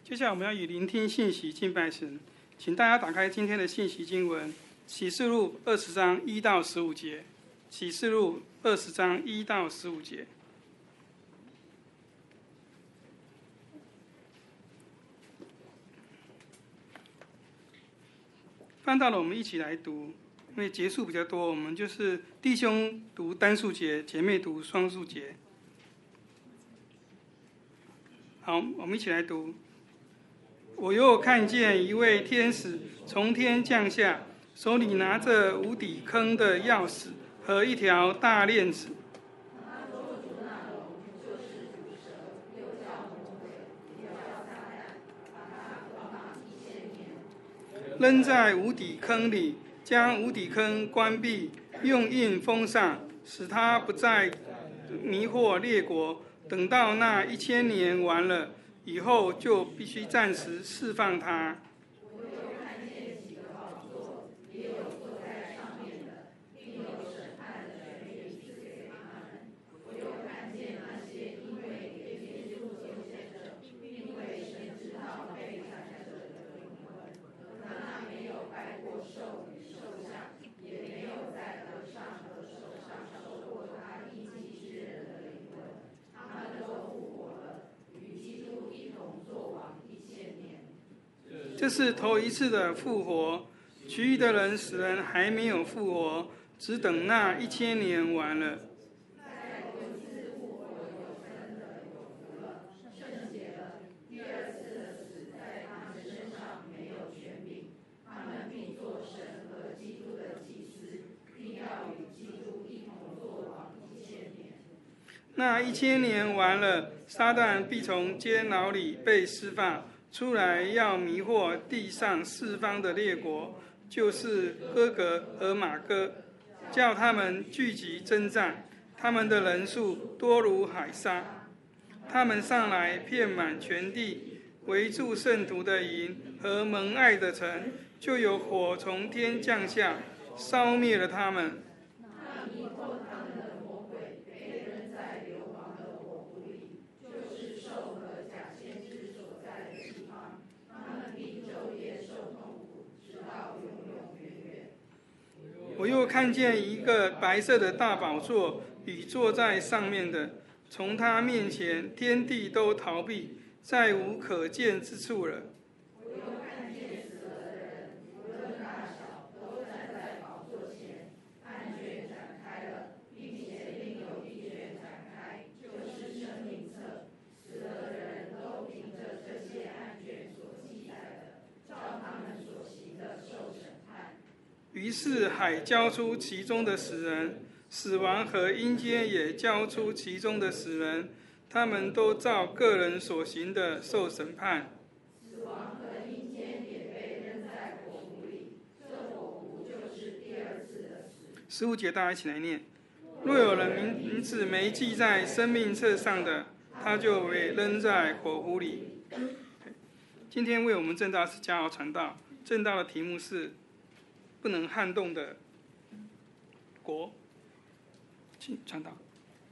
接下来我们要以聆听信息敬拜神，请大家打开今天的信息经文，启示录20章1到15节。启示录20章1到15节。翻到了，我们一起来读，因为节数比较多，我们就是弟兄读单数节，姐妹读双数节。好，我们一起来读。我又看见一位天使从天降下，手里拿着无底坑的钥匙和一条大链子。扔在无底坑里，将无底坑关闭，用印封上，使他不再迷惑列国。等到那1000年完了以后，就必须暂时释放他。 我又看见几个宝座，也有坐在上面的，并有审判的权柄赐给他们。我又看见那些因为给耶稣救献者，并为神之道被砍者的灵魂，和那没有拜过兽与兽像，也没有在额上和手上受过他印记之人的灵魂，他们都复活了，与基督一同作王1000年。 这是头一次的复活，其余的人死人还没有复活，只等那1000年完了。 在头一次复活有生的有福了，圣洁了。第二次的死在他们身上没有权柄，他们必做神和基督的祭司，并要与基督一同作王1000年。 那1000年完了，撒旦必从监牢里被释放出来，要迷惑地上四方的列国，就是哥格和马哥，叫他们聚集征战。他们的人数多如海沙，他们上来遍满全地，围住圣徒的营和蒙爱的城，就有火从天降下，烧灭了他们。 那迷惑他们的魔鬼被扔在硫磺的火湖里，就是兽和假先知所在的地方，他们必昼夜受痛苦，直到永永远远。 我又看见一个白色的大宝座，与坐在上面的，从他面前天地都逃避，再无可见之处了。 我又看见死了的人，无论大小，都站在宝座前，案卷展开了，并且另有一卷展开，就是生命册。死了的人都凭着这些案卷所记载的，照他们所行的受审判。 于是海交出其中的死人，死亡和阴间也交出其中的死人，他们都照个人所行的受审判。 死亡和阴间也被扔在火湖里，这火湖就是第二次的死。 15节大家一起来念：若有人名字没记在生命册上的，他就被扔在火湖里。今天为我们证道是嘉豪传道，证道的题目是不能撼动的国。请传道。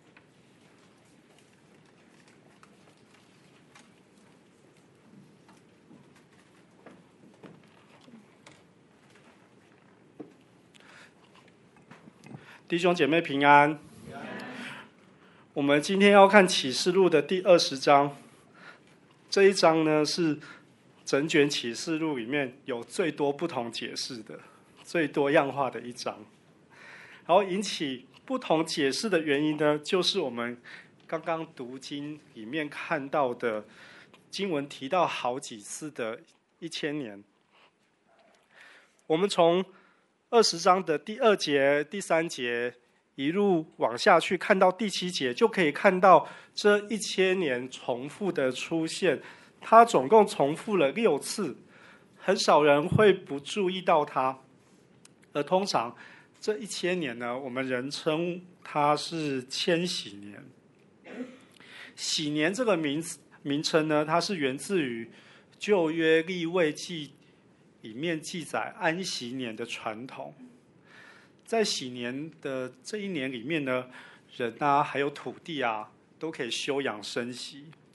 弟兄姐妹平安。我们今天要看启示录的第20章。这一章呢是整卷启示录里面有最多不同解释的、最多样化的一章。然后引起不同解释的原因呢，就是我们刚刚读经里面看到的经文提到好几次的1000年。我们从20章的第2节、第3节一路往下去，看到第7节，就可以看到这1000年重复的出现。它总共重复了6次，很少人会不注意到它。而通常这1000年呢，我们人称它是千禧年。禧年这个名称呢，它是源自于旧约利未记里面记载安息年的传统。在禧年的这一年里面呢，人啊还有土地啊都可以休养生息。然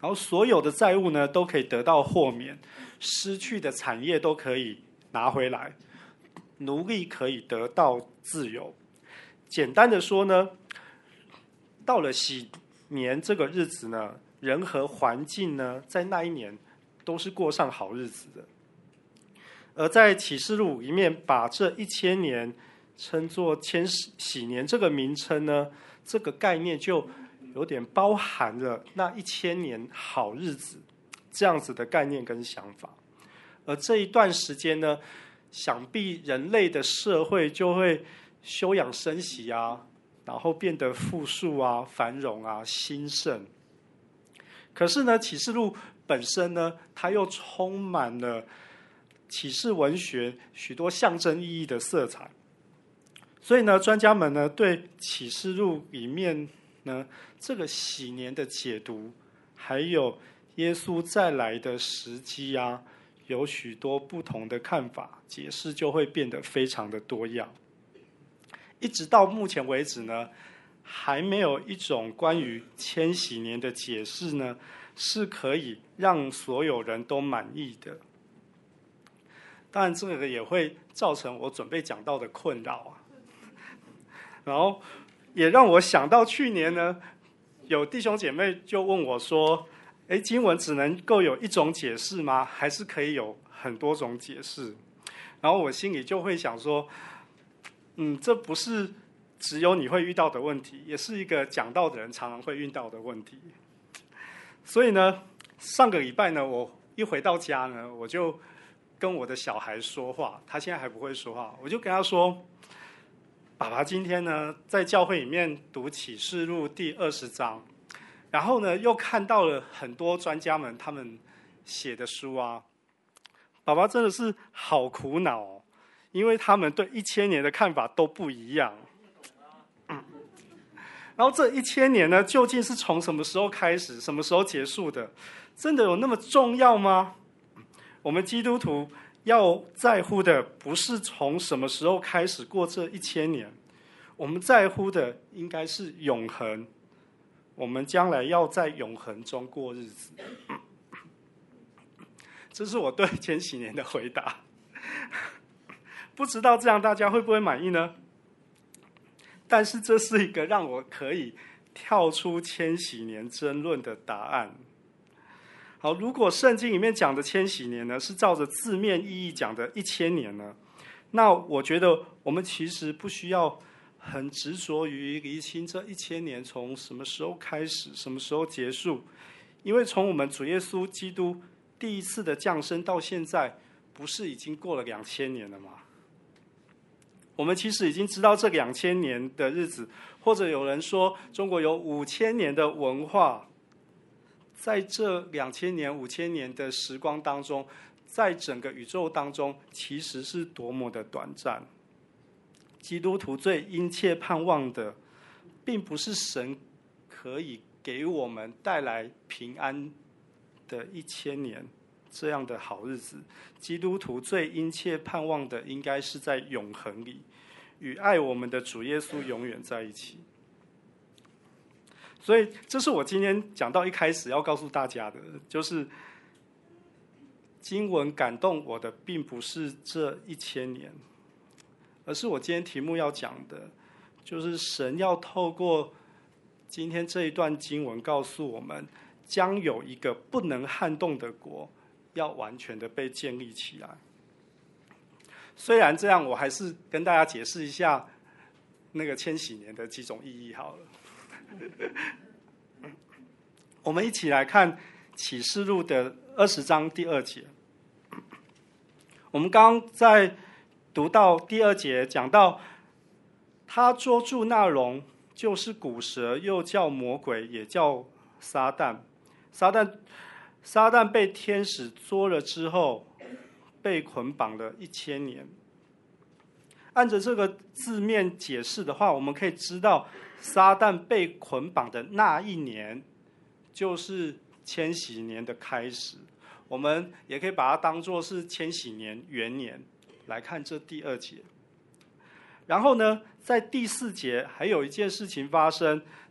然后所有的债务呢都可以得到豁免，失去的产业都可以拿回来，奴隶可以得到自由。简单的说呢，到了喜年这个日子呢，人和环境呢在那一年都是过上好日子的。而在启示录里面把这1000年称作千禧年这个名称呢，这个概念就有点包含了那1000年好日子这样子的概念跟想法。而这一段时间呢，想必人类的社会就会休养生息啊，然后变得富庶啊、繁荣啊、兴盛。可是呢，启示录本身呢，它又充满了启示文学许多象征意义的色彩。所以呢，专家们呢对启示录里面呢这个禧年的解读，还有耶稣再来的时机啊，有许多不同的看法，解释就会变得非常的多样。一直到目前为止呢，还没有一种关于千禧年的解释呢是可以让所有人都满意的。当然，这个也会造成我准备讲道的困扰啊。然后也让我想到去年呢，有弟兄姐妹就问我说：“经文只能够有一种解释吗？还是可以有很多种解释？”然后我心里就会想说，这不是只有你会遇到的问题，也是一个讲道的人常常会遇到的问题。所以呢，上个礼拜呢，我一回到家呢，我就跟我的小孩说话，他现在还不会说话，我就跟他说：“爸爸今天呢，在教会里面读启示录第20章，然后呢，又看到了很多专家们他们写的书啊，爸爸真的是好苦恼哦，因为他们对1000年的看法都不一样。然后这1000年呢，究竟是从什么时候开始，什么时候结束的？真的有那么重要吗？我们基督徒要在乎的不是从什么时候开始过这1000年，我们在乎的应该是永恒。我们将来要在永恒中过日子。这是我对千禧年的回答。不知道这样大家会不会满意呢？但是这是一个让我可以跳出千禧年争论的答案。好，如果圣经里面讲的千禧年呢，是照着字面意义讲的1000年呢，那我觉得我们其实不需要很执着于厘清这1000年从什么时候开始，什么时候结束，因为从我们主耶稣基督第一次的降生到现在，不是已经过了2000年了吗？我们其实已经知道这2000年的日子，或者有人说中国有5000年的文化。在这2000年、5000年的时光当中，在整个宇宙当中，其实是多么的短暂。基督徒最殷切盼望的，并不是神可以给我们带来平安的1000年这样的好日子。基督徒最殷切盼望的，应该是在永恒里，与爱我们的主耶稣永远在一起。所以这是我今天讲到一开始要告诉大家的，就是经文感动我的并不是这1000年，而是我今天题目要讲的，就是神要透过今天这一段经文告诉我们，将有一个不能撼动的国要完全的被建立起来。虽然这样，我还是跟大家解释一下那个千禧年的几种意义好了。我们一起来看启示录的20章第2节。我们刚刚在读到第2节，讲到他捉住那龙，就是古蛇，又叫魔鬼，也叫撒旦。撒旦被天使捉了之后，被捆绑了1000年。按着这个字面解释的话，我们可以知道撒旦被捆绑的那一年，就是千禧年的开始。我们也可以把它当作是千禧年元年来看这第2节。然后呢，在第4节还有一件事情发生，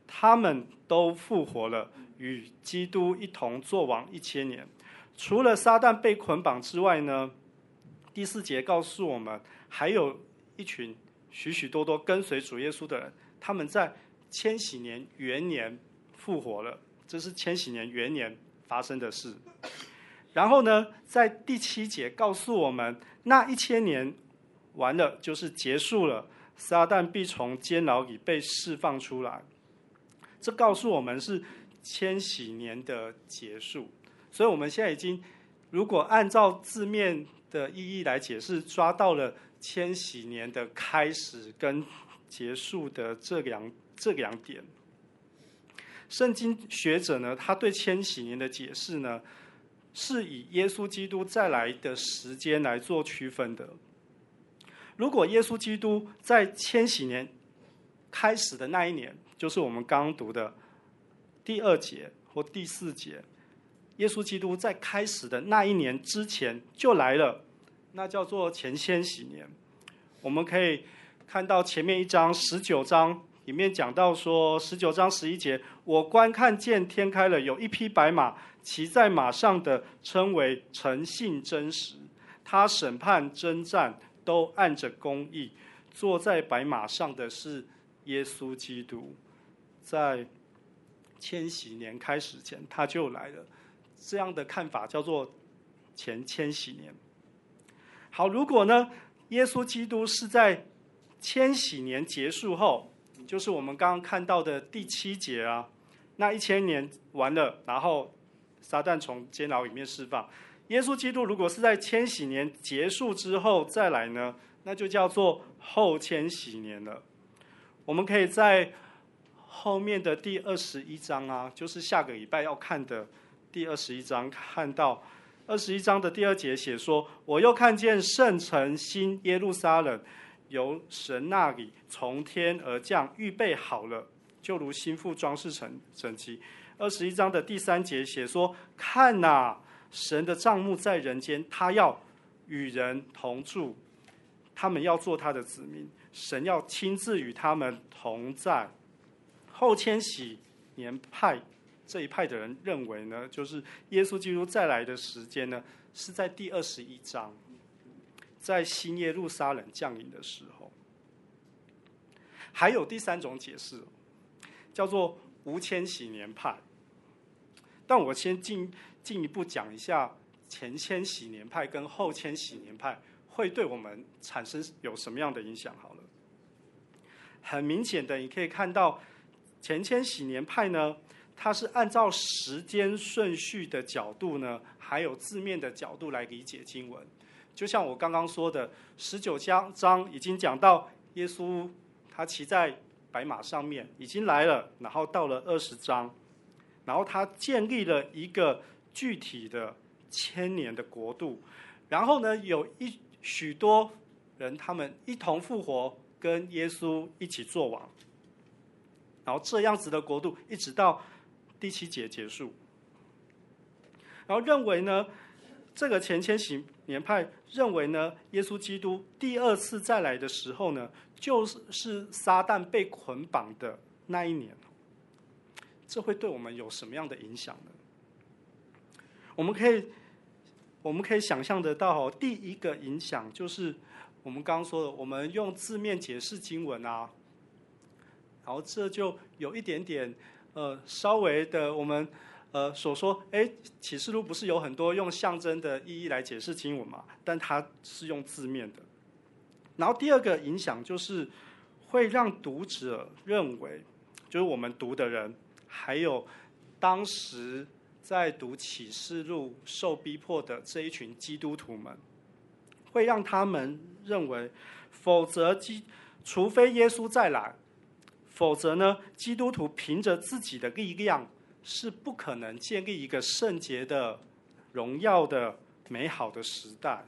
他们都复活了，与基督一同作王1000年。除了撒旦被捆绑之外呢，第4节告诉我们，还有一群许许多多跟随主耶稣的人，他们在千禧年元年复活了，这是千禧年元年发生的事。然后呢，在第7节告诉我们，那1000年完了，就是结束了，撒旦必从监牢里被释放出来。这告诉我们是千禧年的结束。所以我们现在已经，如果按照字面的意义来解释，抓到了千禧年的开始跟结束的这两点。圣经学者呢，他对千禧年的解释呢，是以耶稣基督再来的时间来做区分的。如果耶稣基督在千禧年开始的那一年，就是我们刚刚读的第2节或第4节，耶稣基督在开始的那一年之前就来了，那叫做前千禧年。我们可以看到前面一章19章里面讲到说，19章11节，我观看见天开了，有一匹白马，骑在马上的称为诚信真实，他审判征战都按着公义，坐在白马上的是耶稣基督。在千禧年开始前他就来了，这样的看法叫做前千禧年。好，如果呢，耶稣基督是在千禧年结束后，就是我们刚刚看到的第7节啊，那1000年完了，然后撒旦从监牢里面释放。耶稣基督如果是在千禧年结束之后再来呢，那就叫做后千禧年了。我们可以在后面的第21章啊，就是下个礼拜要看的第21章，看到21章的第2节写说，我又看见圣城新耶路撒冷由神那里从天而降，预备好了，就如新妇装饰成整齐。21章的第3节写说，看哪，神的帐幕在人间，他要与人同住，他们要做他的子民，神要亲自与他们同在。后千禧年派这一派的人认为呢，就是耶稣基督再来的时间呢，是在第21章，在新耶路撒冷降临的时候。还有第3种解释，叫做无千禧年派。但我先进一步讲一下前千禧年派跟后千禧年派会对我们产生有什么样的影响好了。很明显的，你可以看到前千禧年派呢，它是按照时间顺序的角度呢，还有字面的角度来理解经文。就像我刚刚说的，19章已经讲到耶稣他骑在白马上面已经来了，然后到了20章，然后他建立了一个具体的1000年的国度，然后呢，有许多人他们一同复活，跟耶稣一起作王，然后这样子的国度一直到第7节结束。然后认为呢，这个前千禧年派认为呢，耶稣基督第2次再来的时候呢，就是撒旦被捆绑的那一年。这会对我们有什么样的影响呢？我们可以想象得到，第一个影响就是我们刚刚说的，我们用字面解释经文啊，然后这就有一点点稍微的我们所说，启示录不是有很多用象征的意义来解释经文嘛？但它是用字面的。然后第二个影响就是会让读者认为，就是我们读的人，还有当时在读启示录受逼迫的这一群基督徒们，会让他们认为，除非耶稣再来，否则呢，基督徒凭着自己的力量是不可能建立一个圣洁的、荣耀的、美好的时代。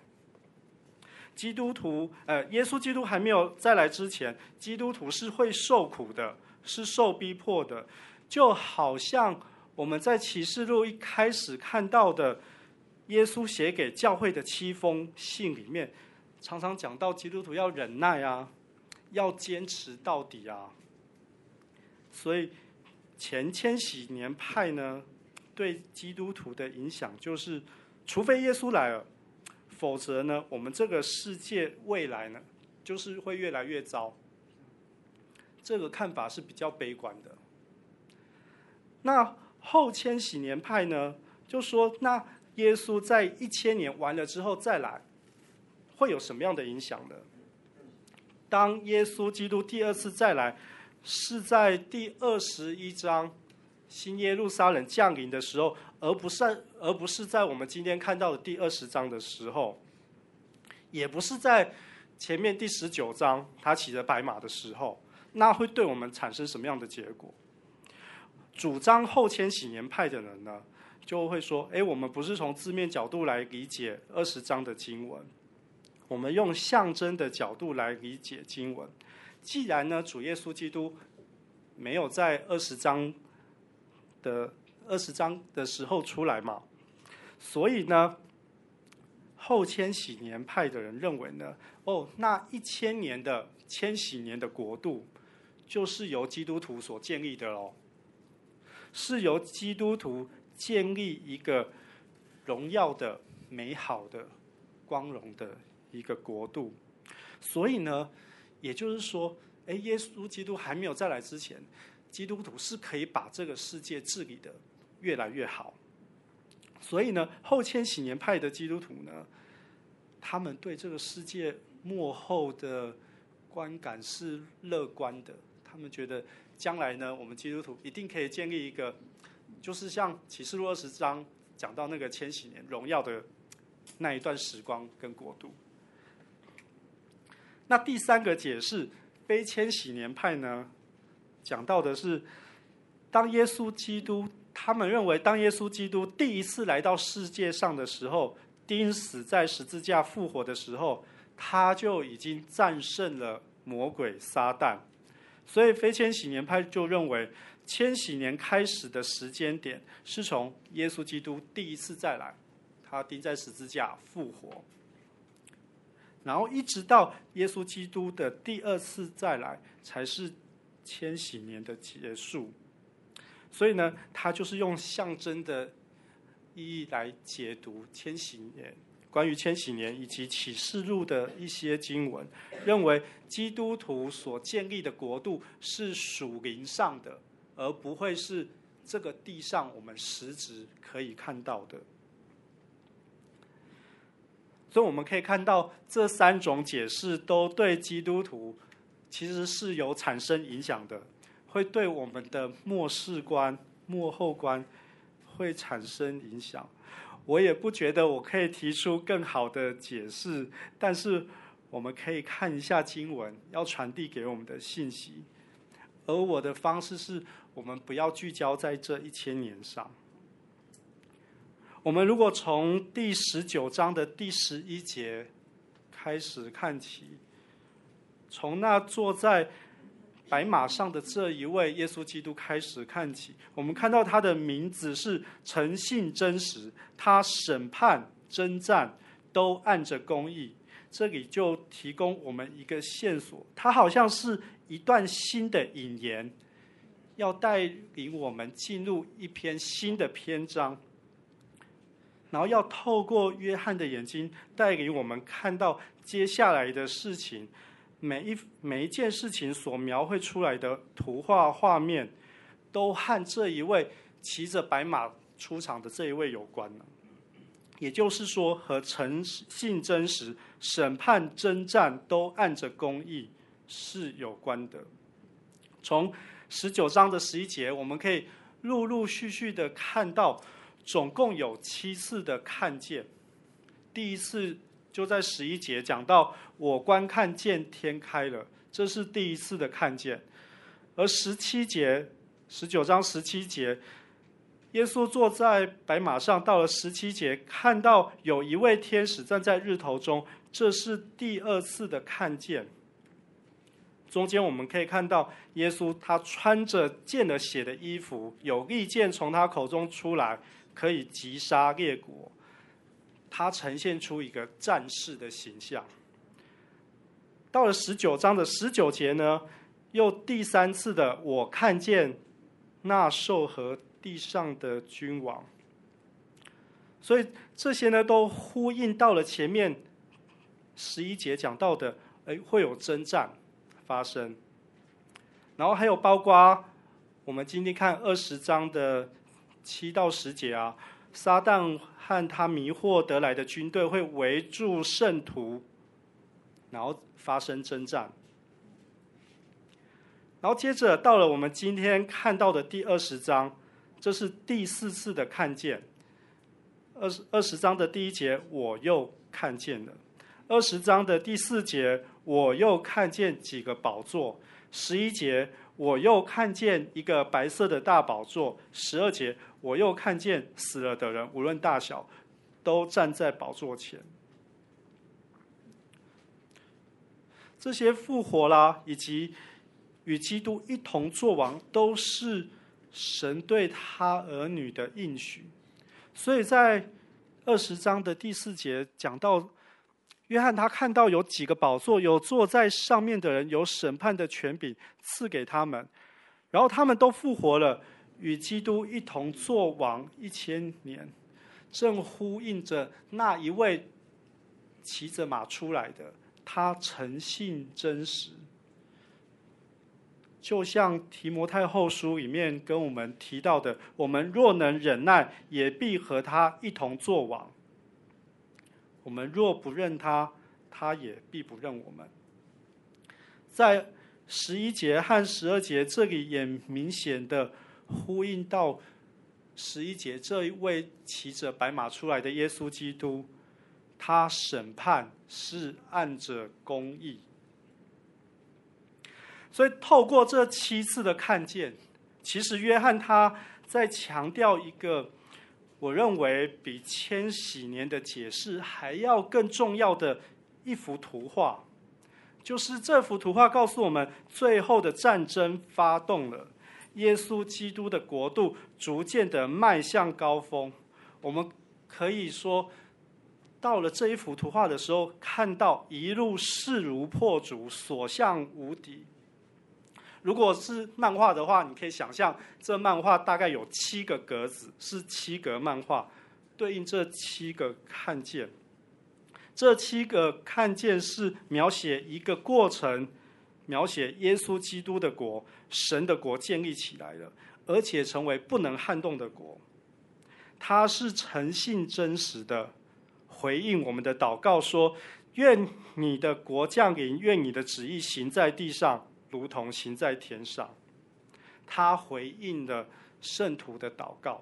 耶稣基督还没有再来之前，基督徒是会受苦的，是受逼迫的，就好像我们在启示录一开始看到的，耶稣写给教会的7封信里面，常常讲到基督徒要忍耐啊，要坚持到底啊。所以前千禧年派呢，对基督徒的影响就是，除非耶稣来了，否则呢，我们这个世界未来呢，就是会越来越糟。这个看法是比较悲观的。那后千禧年派呢，就说那耶稣在1000年完了之后再来，会有什么样的影响呢？当耶稣基督第二次再来，是在第21章新耶路撒冷降临的时候，而不是在我们今天看到的第20章的时候，也不是在前面第19章他骑着白马的时候。那会对我们产生什么样的结果？主张后千禧年派的人呢，就会说：我们不是从字面角度来理解20章的经文，我们用象征的角度来理解经文。既然呢，主耶稣基督没有在20章的时候出来嘛，所以呢，后千禧年派的人认为呢，那1000年的千禧年的国度，就是由基督徒所建立的咯，是由基督徒建立一个荣耀的、美好的、光荣的一个国度。所以呢，也就是说，耶稣基督还没有再来之前，基督徒是可以把这个世界治理的越来越好。所以呢，后千禧年派的基督徒呢，他们对这个世界末后的观感是乐观的。他们觉得将来呢，我们基督徒一定可以建立一个，就是像启示录20章讲到那个千禧年荣耀的那一段时光跟国度。那第三个解释，非千禧年派呢，讲到的是，他们认为当耶稣基督第一次来到世界上的时候，钉死在十字架复活的时候，他就已经战胜了魔鬼撒旦。所以非千禧年派就认为，千禧年开始的时间点是从耶稣基督第一次再来，他钉在十字架复活，然后一直到耶稣基督的第二次再来，才是千禧年的结束。所以呢，他就是用象征的意义来解读千禧年，关于千禧年以及启示录的一些经文，认为基督徒所建立的国度是属灵上的，而不会是这个地上我们实质可以看到的。所以我们可以看到，这3种解释都对基督徒其实是有产生影响的，会对我们的末世观、末后观会产生影响。我也不觉得我可以提出更好的解释，但是我们可以看一下经文要传递给我们的信息，而我的方式是，我们不要聚焦在这1000年上。我们如果从第19章的第11节开始看起，从那坐在白马上的这一位耶稣基督开始看起，我们看到他的名字是诚信真实，他审判征战都按着公义。这里就提供我们一个线索，他好像是一段新的引言，要带领我们进入一篇新的篇章，然后要透过约翰的眼睛带领我们看到接下来的事情，每一件事情所描绘出来的图画画面，都和这一位骑着白马出场的这一位有关了。也就是说，和诚信真实、审判征战都按着公义是有关的。从19章的11节，我们可以陆陆续续的看到，总共有7次的看见。第一次就在11节讲到，我观看见天开了，这是第一次的看见。而17节，19章17节，耶稣坐在白马上，到了17节，看到有一位天使站在日头中，这是第2次的看见。中间我们可以看到，耶稣他穿着见了血的衣服，有利剑从他口中出来，可以击杀列国。他呈现出一个战士的形象。到了19章的19节呢，又第3次的我看见那兽和地上的君王。所以这些呢，都呼应到了前面11节讲到的，会有征战发生。然后还有包括我们今天看20章的7到10节啊，撒旦和他迷惑得来的军队会围住圣徒，然后发生征战。然后接着到了我们今天看到的第20章，这是第4次的看见。20章的第1节，我又看见了；20章的第4节，我又看见几个宝座；11节，我又看见一个白色的大宝座；12节，我又看见死了的人，无论大小，都站在宝座前。这些复活啦，以及与基督一同作王，都是神对他儿女的应许。所以在20章的第4节讲到，约翰他看到有几个宝座，有坐在上面的人，有审判的权柄赐给他们，然后他们都复活了，与基督一同作王1000年，正呼应着那一位骑着马出来的，他诚信真实。就像提摩太后书里面跟我们提到的，我们若能忍耐，也必和他一同作王。我们若不认他，他也必不认我们。在11节和12节这里也明显的呼应到11节这一位骑着白马出来的耶稣基督，他审判是按着公义。所以透过这7次的看见，其实约翰他在强调一个我认为比千禧年的解释还要更重要的一幅图画，就是这幅图画告诉我们，最后的战争发动了，耶稣基督的国度逐渐的迈向高峰。我们可以说，到了这一幅图画的时候，看到一路势如破竹，所向无敌。如果是漫画的话，你可以想象这漫画大概有7个格子，是7格漫画，对应这7个看见。这7个看见是描写一个过程，描写耶稣基督的国，神的国建立起来了，而且成为不能撼动的国。它是诚信真实的回应我们的祷告，说：愿你的国降临，愿你的旨意行在地上，如同行在天上。他回应了圣徒的祷告。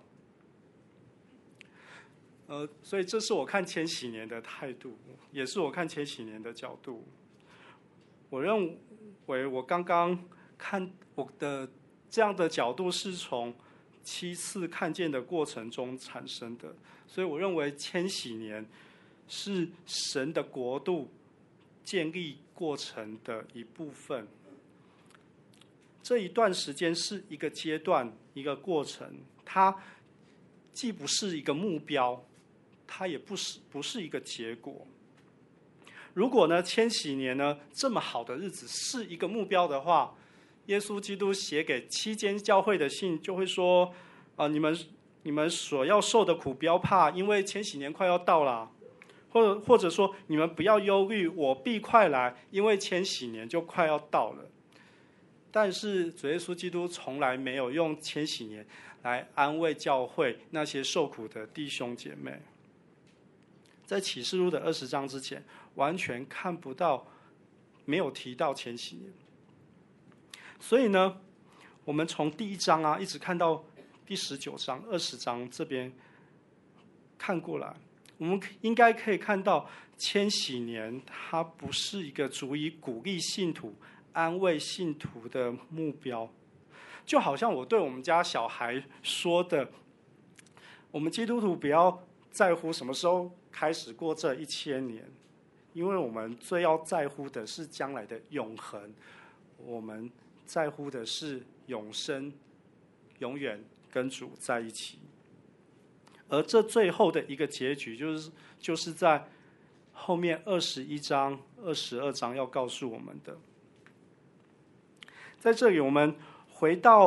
所以这是我看千禧年的态度，也是我看千禧年的角度。我认为我刚刚看我的这样的角度是从7次看见的过程中产生的，所以我认为千禧年是神的国度建立过程的一部分。这一段时间是一个阶段，一个过程，它既不是一个目标，它也不是一个结果。如果呢，千禧年呢这么好的日子是一个目标的话，耶稣基督写给7间教会的信就会说：你们所要受的苦不要怕，因为千禧年快要到了。或者说，你们不要忧虑，我必快来，因为千禧年就快要到了。但是主耶稣基督从来没有用千禧年来安慰教会那些受苦的弟兄姐妹。在启示录的20章之前，完全看不到，没有提到千禧年。所以呢，我们从第1章啊，一直看到第19章、20章这边看过来，我们应该可以看到，千禧年它不是一个足以鼓励信徒、安慰信徒的目标。就好像我对我们家小孩说的，我们基督徒不要在乎什么时候开始过这1000年，因为我们最要在乎的是将来的永恒，我们在乎的是永生，永远跟主在一起。而这最后的一个结局，就是在后面21章、22章要告诉我们的。在这里，我们回到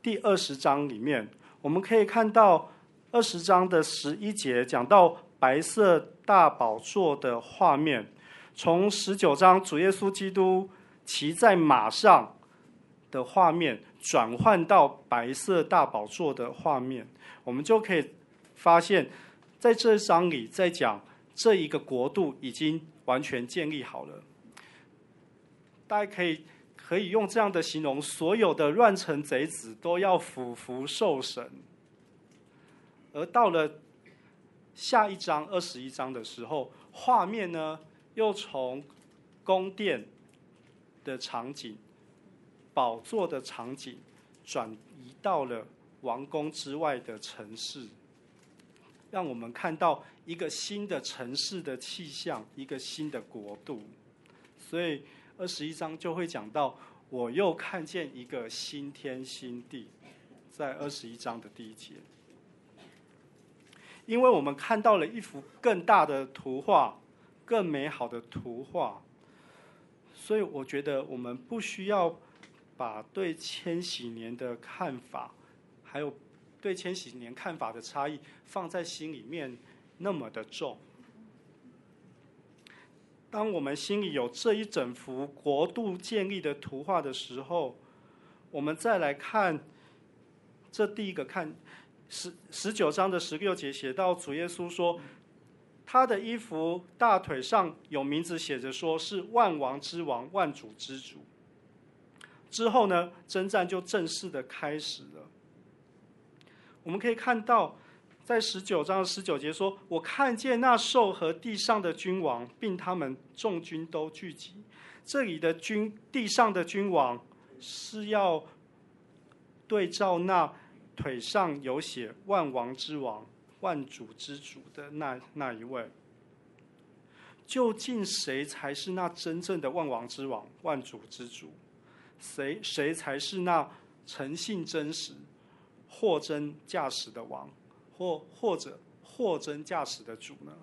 第20章里面，我们可以看到20章的11节讲到白色大宝座的画面，从19章主耶稣基督骑在马上的画面转换到白色大宝座的画面，我们就可以发现，在这章里在讲这一个国度已经完全建立好了。大家可以用这样的形容，所有的乱臣贼子都要俯伏受审。而到了下一章21章的时候，画面呢又从宫殿的场景、宝座的场景转移到了王宫之外的城市，让我们看到一个新的城市的气象，一个新的国度。所以21章就会讲到，我又看见一个新天新地，在21章的第1节。因为我们看到了一幅更大的图画，更美好的图画，所以我觉得我们不需要把对千禧年的看法，还有对千禧年看法的差异放在心里面那么的重。当我们心里有这一整幅国度建立的图画的时候，我们再来看这第一个看19章的16节写到，主耶稣说，他的衣服大腿上有名字写着，说是万王之王，万主之主。之后呢，征战就正式的开始了。我们可以看到，在19章19节说，我看见那兽和地上的君王，并他们众军都聚集。这里的地上的君王是要对照那腿上有写万王之王、万主之主的那一位。究竟谁才是那真正的万王之王、万主之主？谁才是那诚信真实、货真价实的王，或者货真价实的主呢？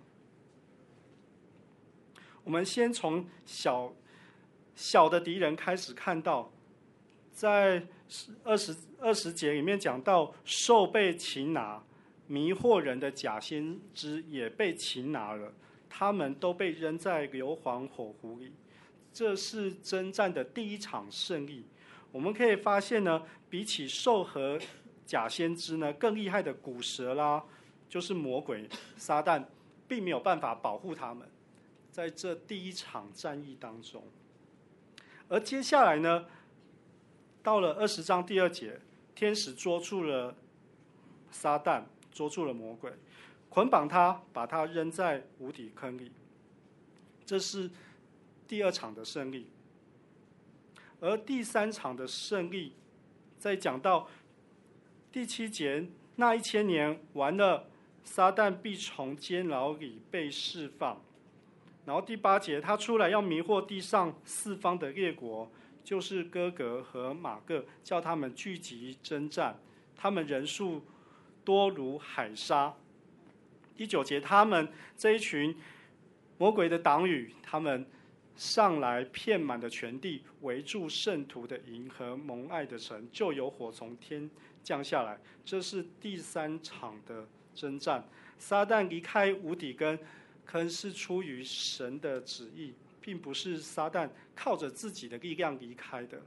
我们先从小的敌人开始看到，在20节里面讲到，兽被擒拿，迷惑人的假先知也被擒拿了，他们都被扔在硫磺火湖里。这是征战的第一场胜利。我们可以发现呢，比起兽和假先知呢，更厉害的古蛇啦，就是魔鬼撒旦，并没有办法保护他们，在这第一场战役当中。而接下来呢，到了20章第2节，天使捉住了撒旦，捉住了魔鬼，捆绑他，把他扔在无底坑里。这是第2场的胜利。而第3场的胜利，在讲到第7节，那1000年完了，撒旦必从监牢里被释放。然后第8节，他出来要迷惑地上四方的列国，就是哥格和马各，叫他们聚集征战，他们人数多如海沙。第9节，他们这一群魔鬼的党羽，他们上来遍满的全地，围住圣徒的营和蒙爱的城，就有火从天降下来。这是第3场的征战。撒旦离开无底坑是出于神的旨意，并不是撒旦靠着自己的力量离开的。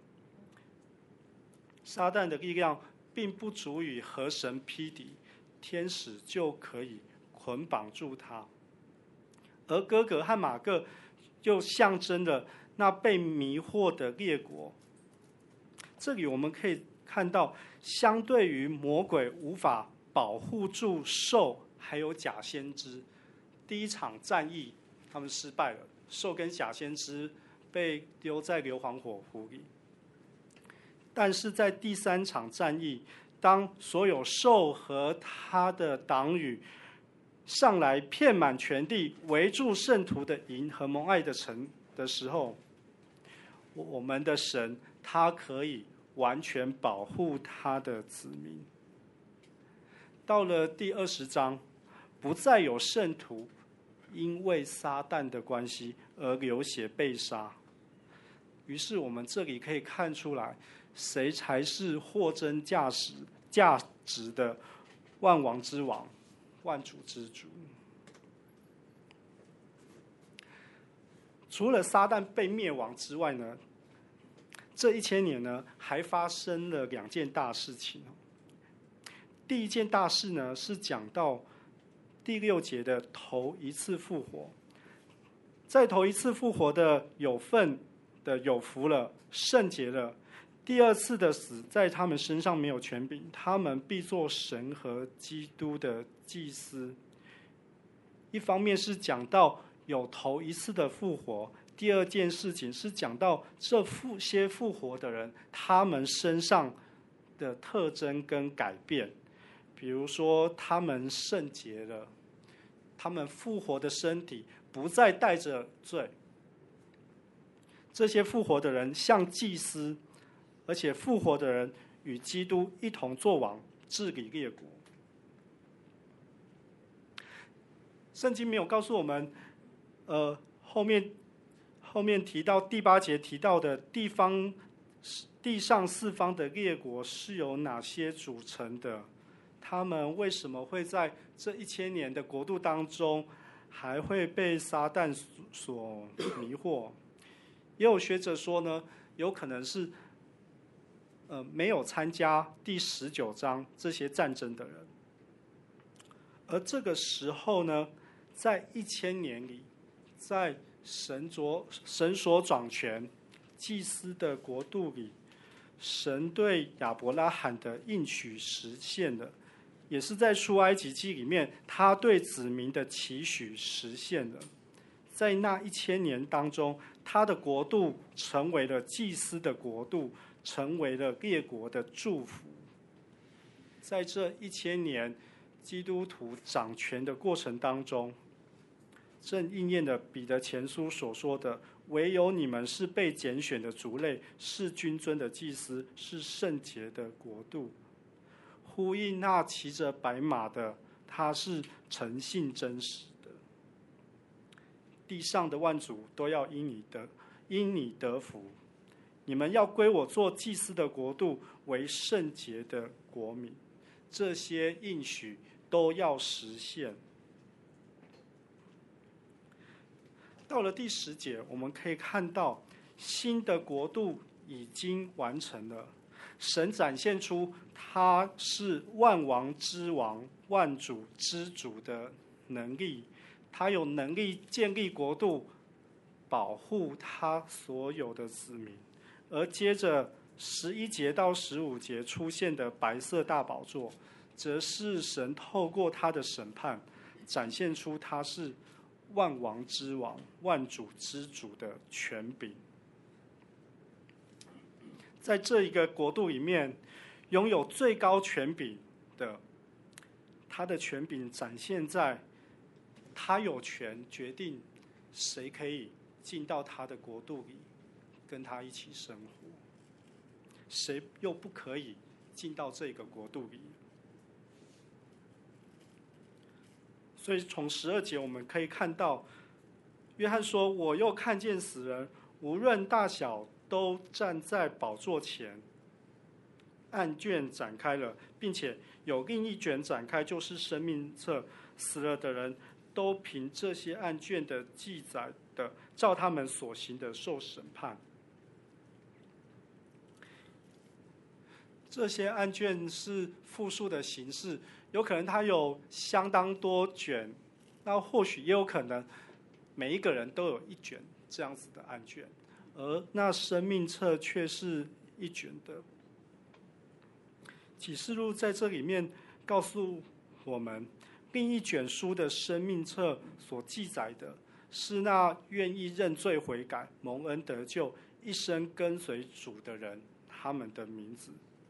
撒旦的力量并不足以和神匹敌，天使就可以捆绑住他。而哥格和马各又象征了那被迷惑的列国。这里我们可以看到，相对于魔鬼无法保护住兽还有假先知，第1场战役他们失败了，兽跟假先知被丢在硫磺火湖里。但是在第3场战役，当所有兽和他的党羽上来遍满全地，围住圣徒的营和蒙爱的城的时候，我们的神他可以完全保护他的子民。到了第20章，不再有圣徒因为撒旦的关系而流血被杀。于是我们这里可以看出来， 谁才是货真价实的万王之王、万主之主。除了撒旦被灭亡之外呢，这1000年呢，还发生了2件大事情。第一件大事呢，是讲到第6节的头一次复活。在头一次复活的有份的有福了，圣洁了。第2次的死在他们身上没有权柄，他们必做神和基督的祭司。一方面是讲到有头一次的复活，第2件事情是讲到这些复活的人，他们身上的特征跟改变。比如说他们圣洁了，他们复活的身体不再带着罪。这些复活的人像祭司，而且复活的人与基督一同作王，治理列国。圣经没有告诉我们，后面提到第8节提到的地上4方的列国是由哪些组成的？他们为什么会在这1000年的国度当中，还会被撒旦所迷惑？也有学者说呢，有可能是没有参加第19章这些战争的人。而这个时候呢，在1000年里，在神所掌权祭司的国度里，神对亚伯拉罕的应许实现了，也是在出埃及记里面，他对子民的期许实现了。在那1000年当中，他的国度成为了祭司的国度，成为了列国的祝福。在这1000年基督徒掌权的过程当中，正应验了彼得前书所说的，唯有你们是被拣选的族类，是君尊的祭司，是圣洁的国度。呼应那骑着白马的，他是诚信真实的。地上的万族都要因你得福，你们要归我做祭司的国度，为圣洁的国民。这些应许都要实现。到了第10节，我们可以看到新的国度已经完成了。神展现出他是万王之王、万主之主的能力，他有能力建立国度，保护他所有的子民。而接着11节到15节出现的白色大宝座，则是神透过他的审判，展现出他是万王之王、万主之主的权柄。在这一个国度里面，拥有最高权柄的，他的权柄展现在他有权决定谁可以进到他的国度里跟他一起生活，谁又不可以进到这个国度里。所以从12节我们可以看到，约翰说，我又看见死人无论大小都站在宝座前，案卷展开了，并且有另一卷展开，就是生命册。死了的人都凭这些案卷的记载的，照他们所行的受审判。这些案卷是复数的形式，有可能它有相当多卷，那或许也有可能每一个人都有1卷这样子的案卷，而那生命册却是1卷的。启示录在这里面告诉我们，另一卷书的生命册所记载的是那愿意认罪悔改、蒙恩得救、一生跟随主的人，他们的名字。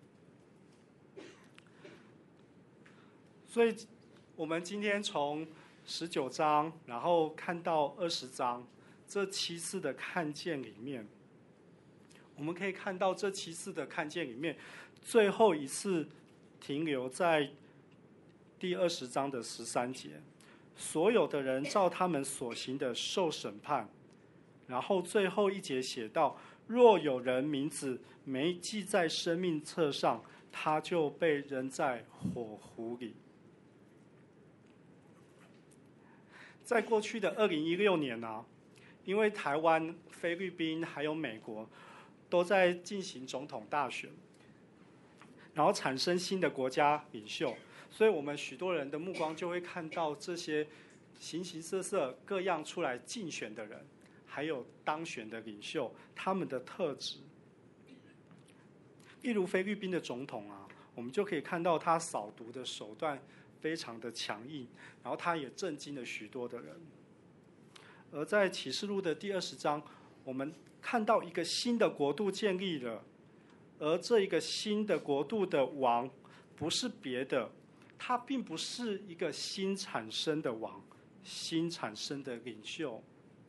所以我们今天从19章然后看到20章，这7次的看见里面，我们可以看到这7次的看见里面，最后一次停留在第20章的13节，所有的人照他们所行的受审判。然后最后一节写到， 若有人名字没记在生命册上，他就被扔在火湖里。在过去的2016年因为台湾、菲律宾还有美国都在进行总统大选，然后产生新的国家领袖，所以我们许多人的目光就会看到这些形形色色各样出来竞选的人，还有当选的领袖，他们的特质。例如菲律宾的总统我们就可以看到他扫毒的手段非常的强硬，然后他也震惊了许多的人。而在启示录的第20章，我们看到一个新的国度建立了，而这一个新的国度的王不是别的，他并不是一个新产生的王，新产生的领袖。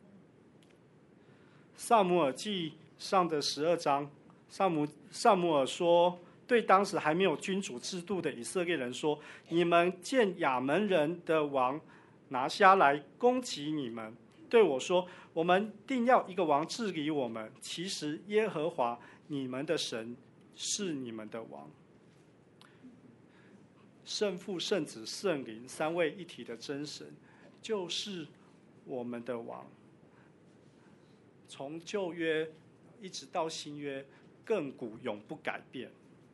撒母耳记上的12章，撒母耳说，对当时还没有君主制度的以色列人说，你们见亚门人的王拿瞎来攻击你们，对我说，我们定要一个王治理我们，其实耶和华你们的神是你们的王。圣父、圣子、圣灵三位一体的真神就是我们的王，从旧约一直到新约，亘古永不改变。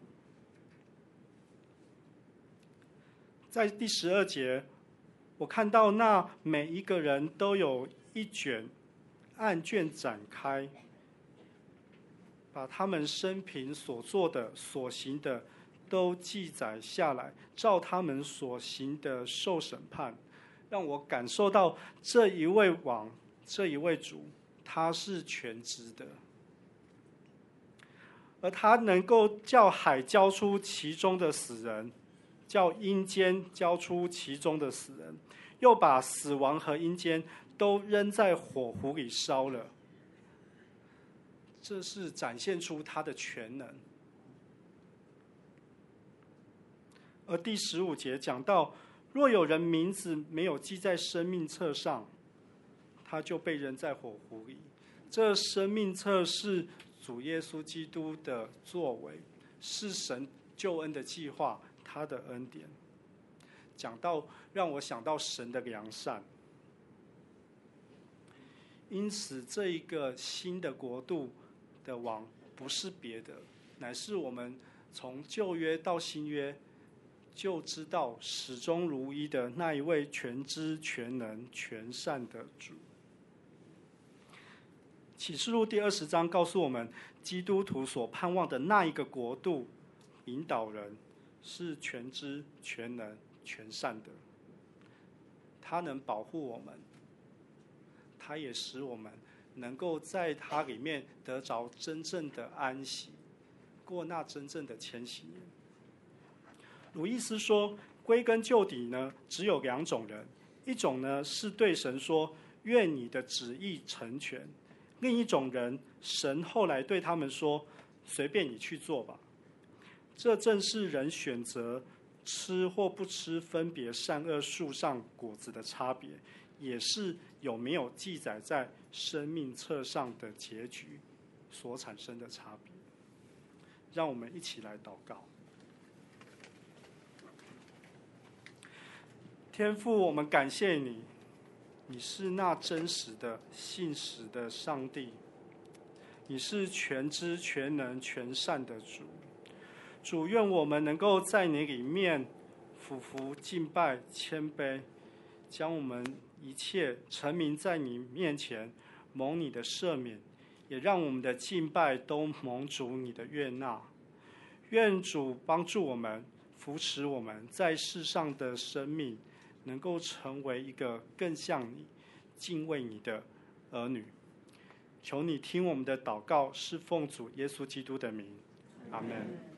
在第12节，我看到那每一个人都有一卷案卷展开，把他们生平所做的、所行的都记载下来，照他们所行的受审判。让我感受到这一位王，这一位主，他是全知的，而他能够叫海交出其中的死人，叫阴间交出其中的死人，又把死亡和阴间都扔在火湖里烧了。这是展现出他的全能。而第15节讲到，若有人名字没有记在生命册上，他就被扔在火湖里。这生命册是主耶稣基督的作为，是神救恩的计划，他的恩典。讲到让我想到神的良善。因此这一个新的国度的王不是别的，乃是我们从旧约到新约就知道始终如一的那一位全知全能全善的主。启示录第20章告诉我们，基督徒所盼望的那一个国度领导人是全知全能全善的，他能保护我们，他也使我们能够在他里面得着真正的安息，过那真正的千禧年。鲁伊斯说，归根究底呢，只有2种人，一种呢是对神说，愿你的旨意成全，另一种人，神后来对他们说，随便你去做吧。这正是人选择吃或不吃分别善恶树上果子的差别，也是有没有记载在生命册上的结局所产生的差别。让我们一起来祷告。天父，我们感谢你，你是那真实的信实的上帝，你是全知全能全善的主。主，愿我们能够在你里面俯伏敬拜谦卑，将我们一切陈明在你面前，蒙你的赦免，也让我们的敬拜都蒙主你的悦纳。愿主帮助我们，扶持我们在世上的生命能够成为一个更像你、敬畏你的儿女。求你听我们的祷告，是奉主耶稣基督的名，阿们。